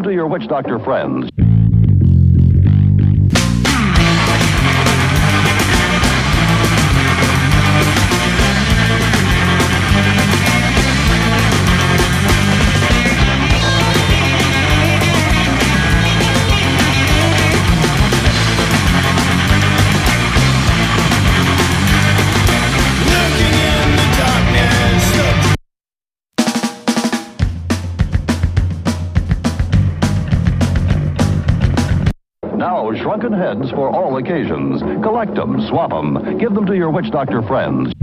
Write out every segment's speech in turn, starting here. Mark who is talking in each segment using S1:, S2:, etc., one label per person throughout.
S1: them to your witch doctor friends. Now, shrunken heads for all occasions. Collect them, swap them, give them to your witch doctor friends.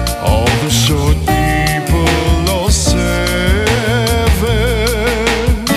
S2: Short people or seven.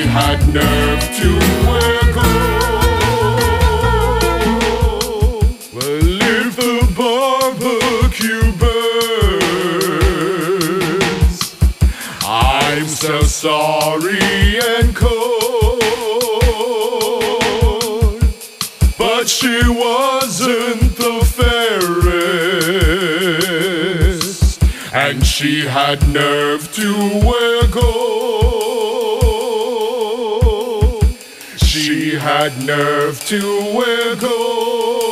S2: had nerve to wear gold. Well, if the barbecue burns, I'm so sorry and cold. But she wasn't the fairest, and she had nerve to wear gold. She had nerve to wear gold.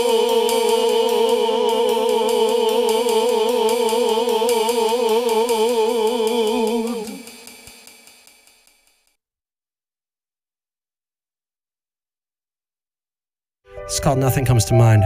S3: It's called Nothing Comes to Mind.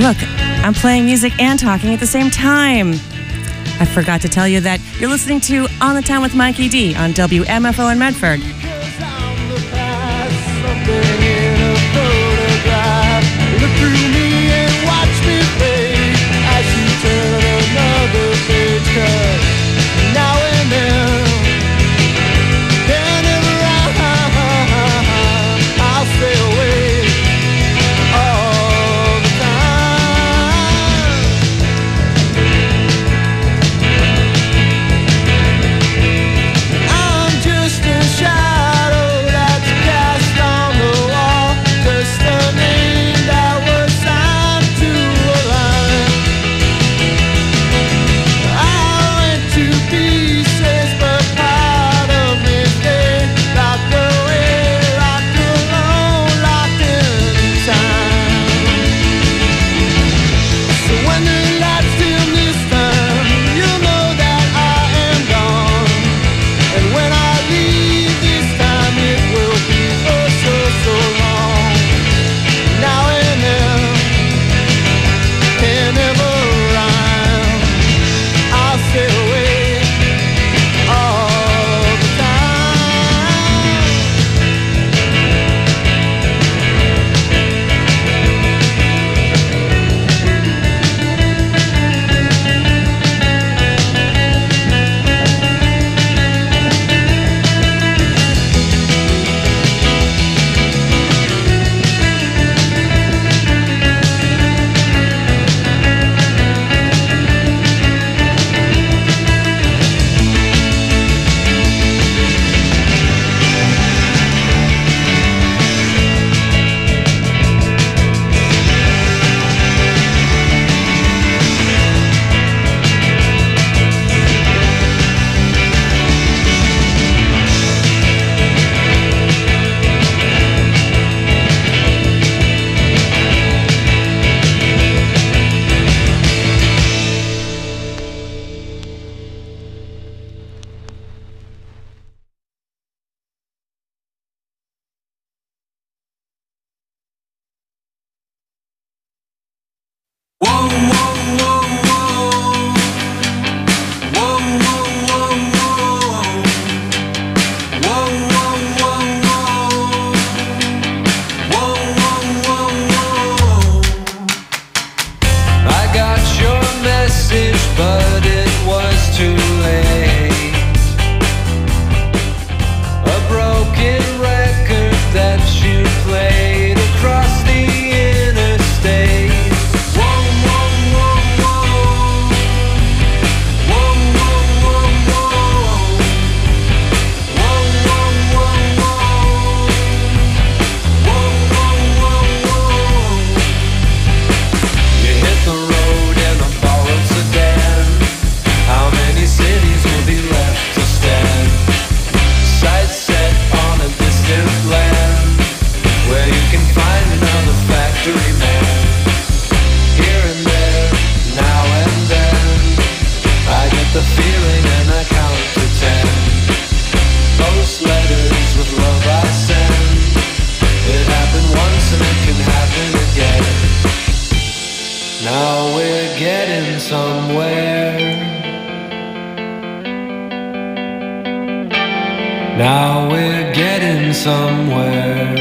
S4: Look, I'm playing music and talking at the same time. I forgot to tell you that you're listening to On the Town with Mikey D on WMFO in Medford.
S5: Now we're getting somewhere.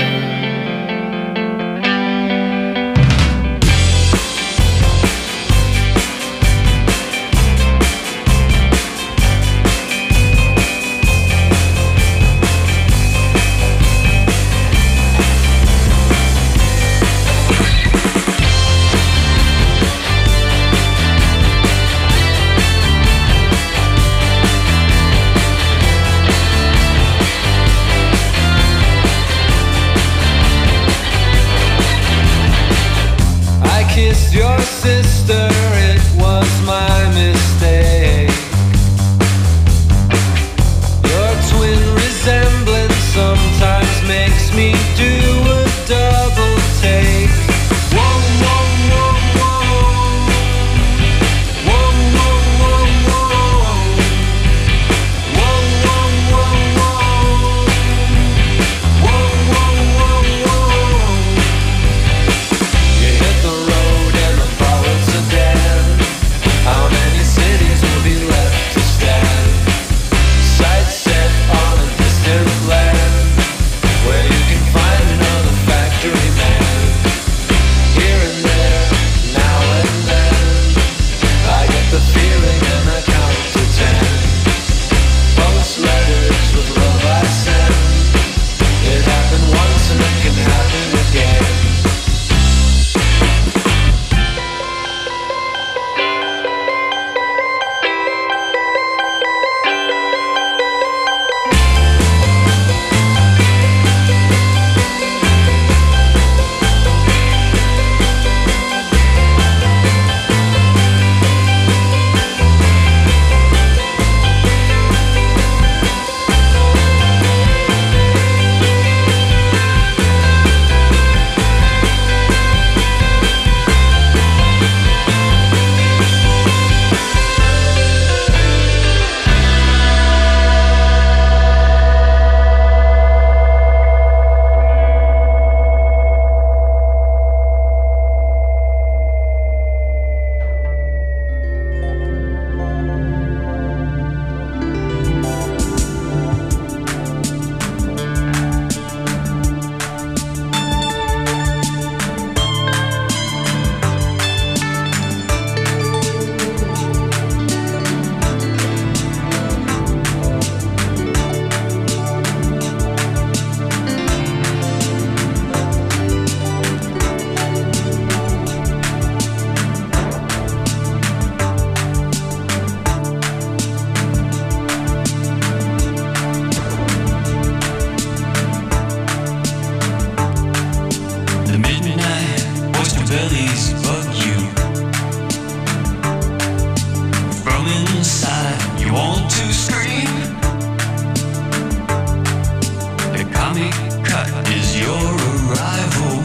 S5: comic cut is your arrival.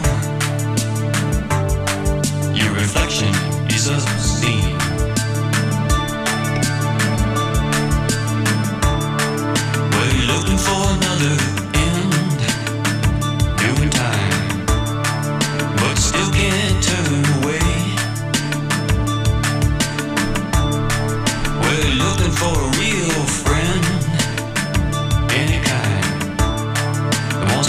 S5: Your reflection is obscene. Well, you're looking for another end, doing time, but still can't turn away. Well, you're looking for a real friend, any kind, that wants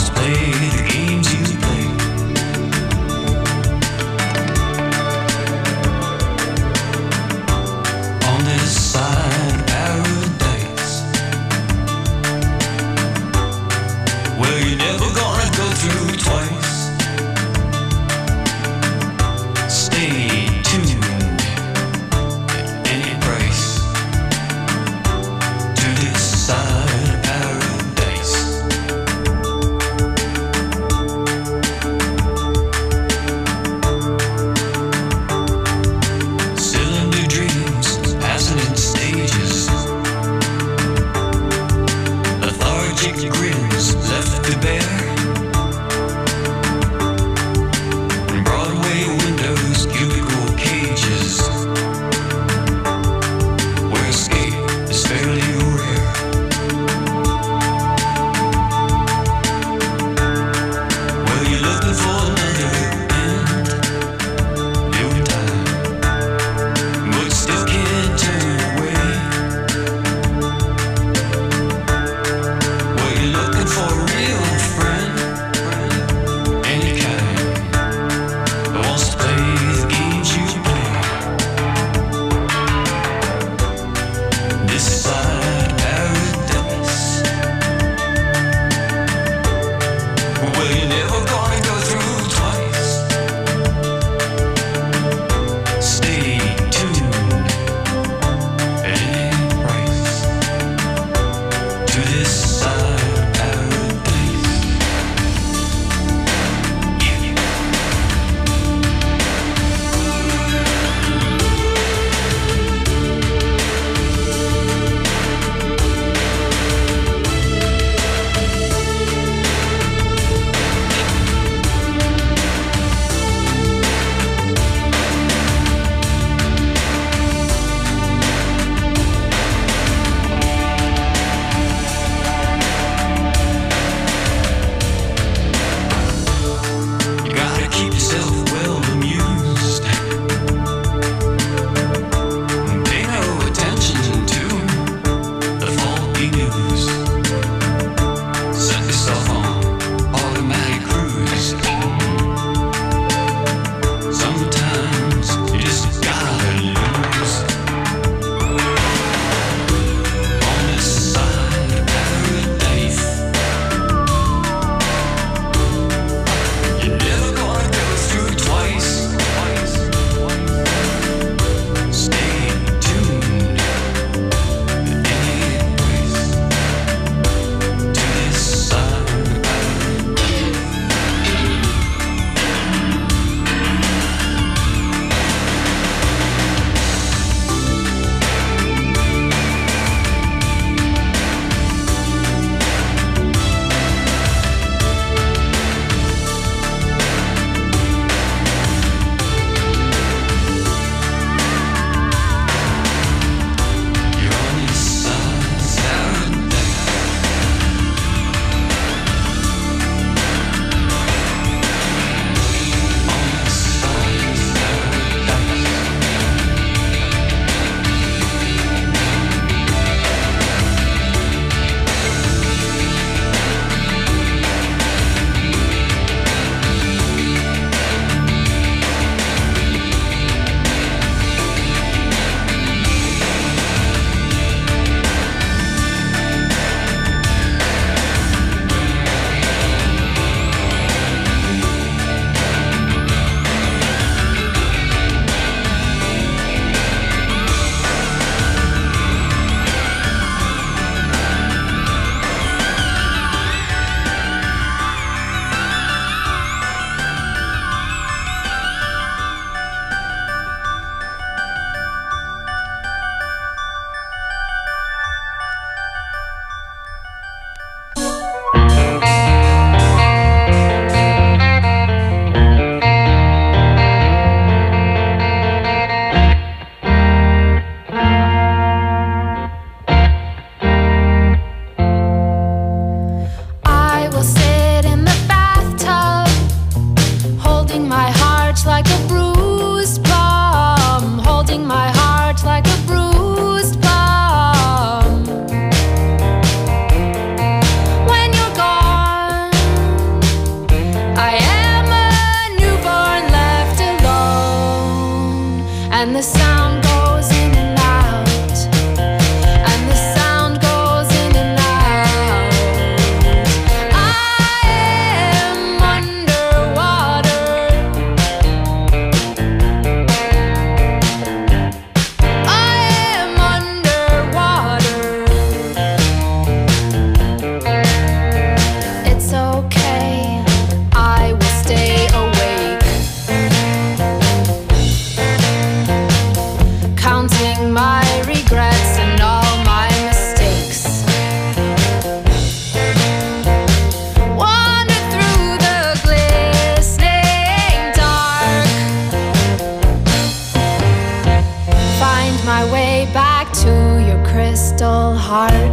S6: heart.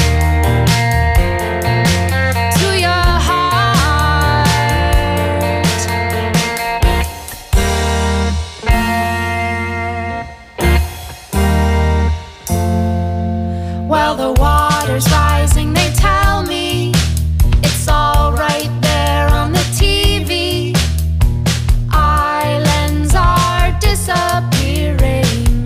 S6: To your heart. Well, the water's rising, they tell me. It's all right there on the TV. Islands are disappearing.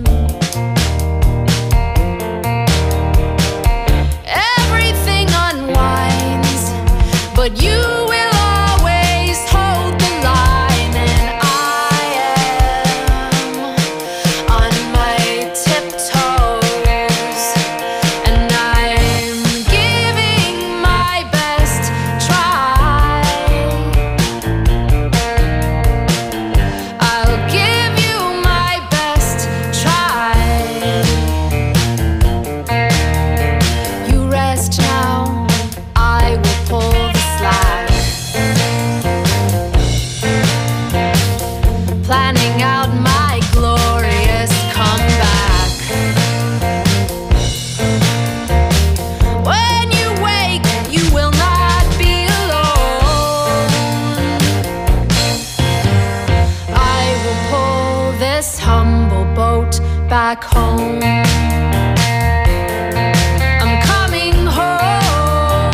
S6: Everything unwinds, but you will always hold the line. And I am on my tiptoes, and I'm giving my best try. I'll give you my best try. You rest now, I will pull the slack. Planning out my glorious comeback. When you wake, you will not be alone. I will pull this humble boat back home. I'm coming home.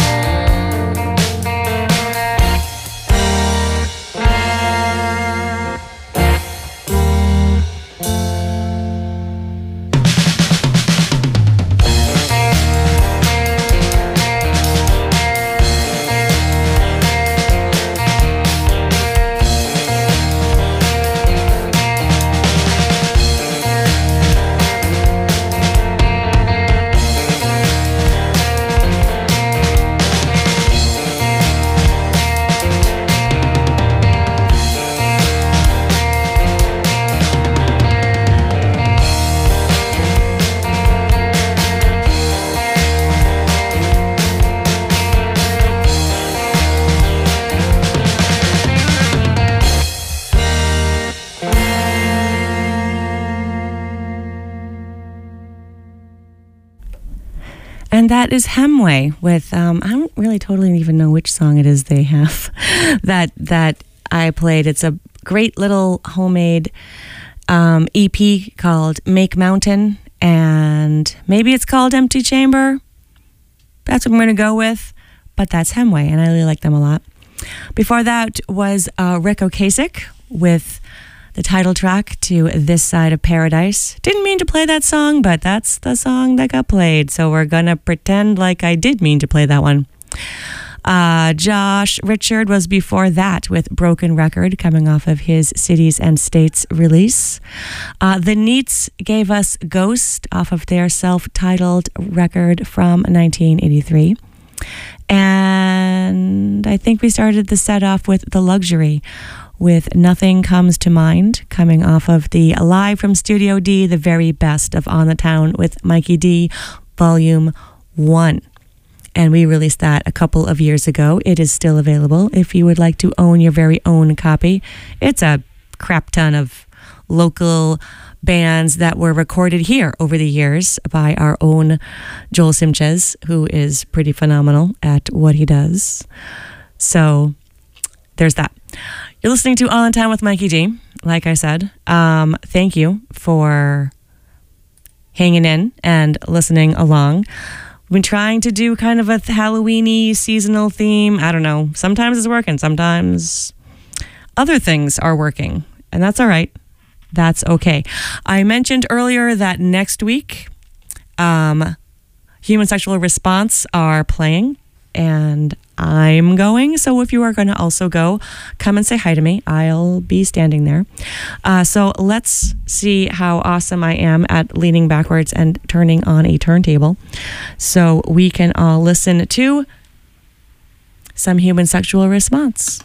S4: And that is Hemway with I don't really totally even know which song it is they have that I played. It's a great little homemade EP called Make Mountain, and maybe it's called Empty Chamber. That's what I'm going to go with, but that's Hemway, and I really like them a lot. Before that was Rick Ocasek with the title track to This Side of Paradise. Didn't mean to play that song, but that's the song that got played, so we're gonna pretend like I did mean to play that one. Josh Richard was before that with Broken Record, coming off of his Cities and States release. The Neats gave us Ghost off of their self-titled record from 1983. And I think we started the set off with The Luxury with Nothing Comes to Mind, coming off of the Live from Studio D, the very best of On the Town with Mikey D, Volume 1. And we released that a couple of years ago. It is still available if you would like to own your very own copy. It's a crap ton of local bands that were recorded here over the years by our own Joel Simches, who is pretty phenomenal at what he does. So there's that. You're listening to All in Time with Mikey D. Like I said, thank you for hanging in and listening along. We've been trying to do kind of a Halloween-y seasonal theme. I don't know. Sometimes it's working. Sometimes other things are working. And that's all right. That's okay. I mentioned earlier that next week, Human Sexual Response are playing. And I'm going. So if you are going to also go, come and say hi to me. I'll be standing there. So let's see how awesome I am at leaning backwards and turning on a turntable. So we can all listen to some Human Sexual Response.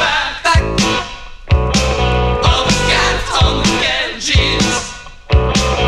S2: All the cats on the Ganges.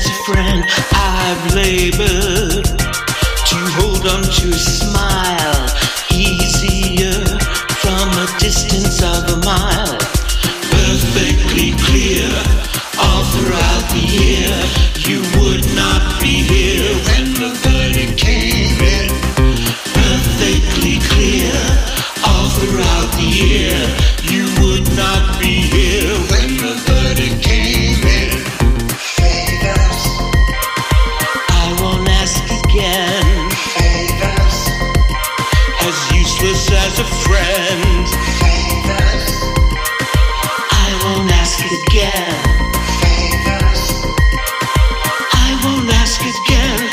S7: as a friend. I've labored to hold on to a smile, easier from a distance of a mile. Perfectly clear all throughout the year. You would not be here when the verdict came in. Perfectly clear all throughout the year. You would not be here when the verdict came in. Favors, I won't ask again. Favors, as useless as a friend. Favors, I won't ask again. Favors, I won't ask again.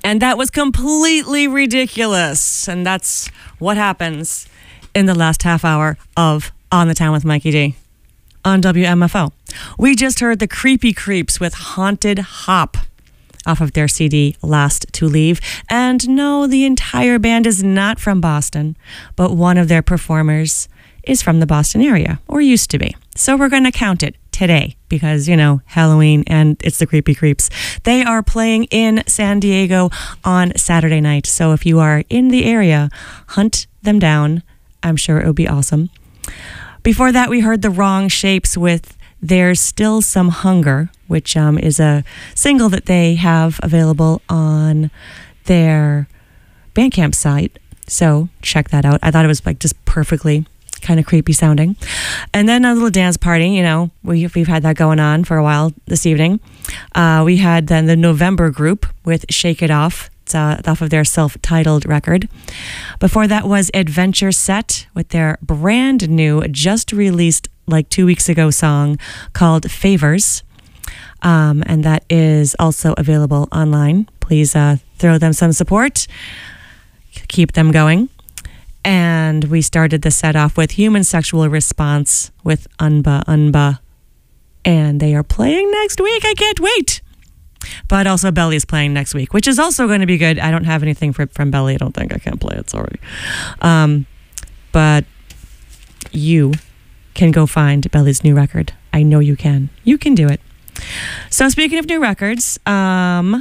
S4: And that was completely ridiculous. And that's what happens in the last half hour of On the Town with Mikey D on WMFO. We just heard the Creepy Creeps with Haunted Hop off of their CD Last to Leave. And no, the entire band is not from Boston, but one of their performers is from the Boston area, or used to be. So we're going to count it today because, you know, Halloween and it's the Creepy Creeps. They are playing in San Diego on Saturday night. So if you are in the area, hunt them down. I'm sure it would be awesome. Before that, we heard The Wrong Shapes with There's Still Some Hunger, which is a single that they have available on their Bandcamp site. So check that out. I thought it was like just perfectly kind of creepy sounding. And then a little dance party, you know, we've had that going on for a while this evening. We had then the November Group with Shake It Off. It's off of their self-titled record. Before that was Adventure Set with their brand new, just released like 2 weeks ago song called Favors. And that is also available online. Please throw them some support. Keep them going. And we started the set off with Human Sexual Response with Unba. And they are playing next week. I can't wait. But also Belly is playing next week, which is also going to be good. I don't have anything from Belly. I don't think I can't play it. Sorry. But you can go find Belly's new record. I know you can. You can do it. So speaking of new records, Parlor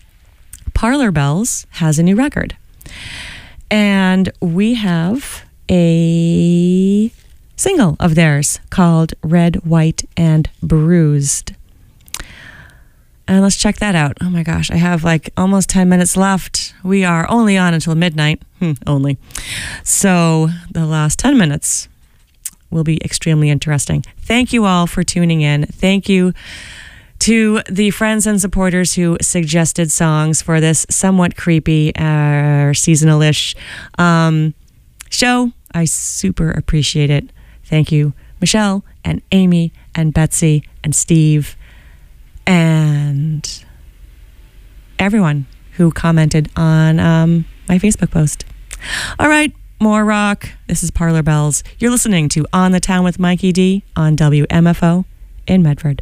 S4: Bells has a new record. And we have a single of theirs called Red, White, and Bruised. And let's check that out. Oh my gosh, I have like almost 10 minutes left. We are only on until midnight. Only. So the last 10 minutes will be extremely interesting. Thank you all for tuning in. Thank you to the friends and supporters who suggested songs for this somewhat creepy seasonal-ish show. I super appreciate it. Thank you, Michelle and Amy and Betsy and Steve and everyone who commented on my Facebook post. All right, more rock. This is Parlor Bells. You're listening to On the Town with Mikey D on WMFO in Medford.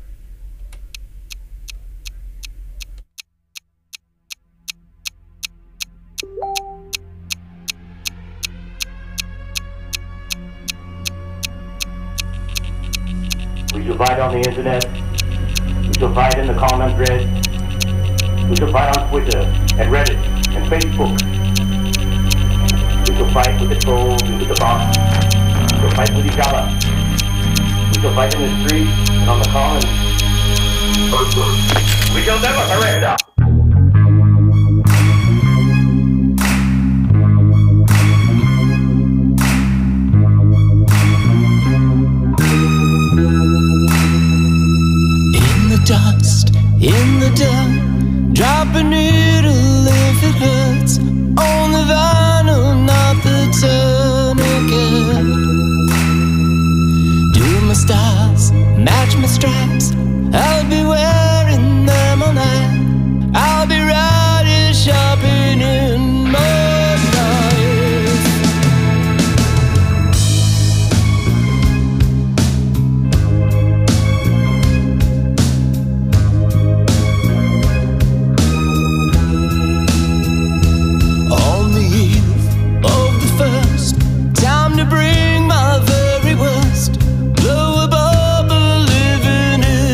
S8: We shall fight on the internet. We shall fight in the comment thread. We shall fight on Twitter and Reddit and Facebook. We shall fight with the trolls and with the bots. We shall fight with each other. We shall fight in the streets and on the commons. We shall never surrender.
S7: Dust in the dirt, drop a needle if it hurts, on the vinyl, not the tourniquet. Do my stars match my stripes? I'll be wearing them all night. I'll be riding shopping in my bring my very worst, blow a bubble, living in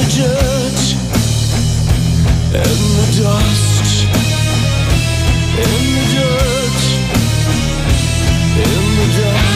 S2: dirt and the dust, in the dirt, in the dust.